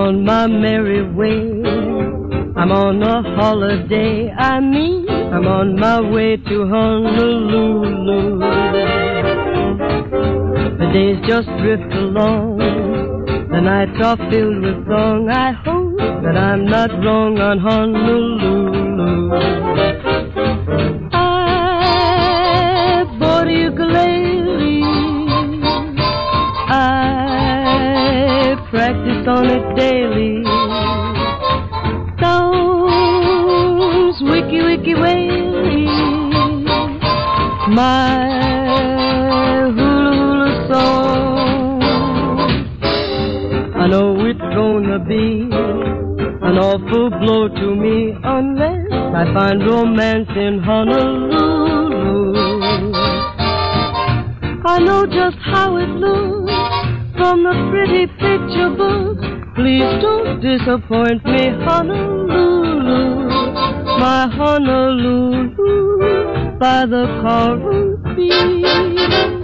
on my merry way. I'm on a holiday, I'm on my way to Honolulu. The days just drift along, the nights are filled with song. I hope that I'm not wrong on Honolulu. I bought a ukulele, I practice on it daily. Sounds wicky wicky waily, my hula hula song. I know it's gonna be an awful blow to me unless I find romance in Honolulu. I know just how it looks from the pretty picture book. Please don't disappoint me, Honolulu, my Honolulu by the coral sea.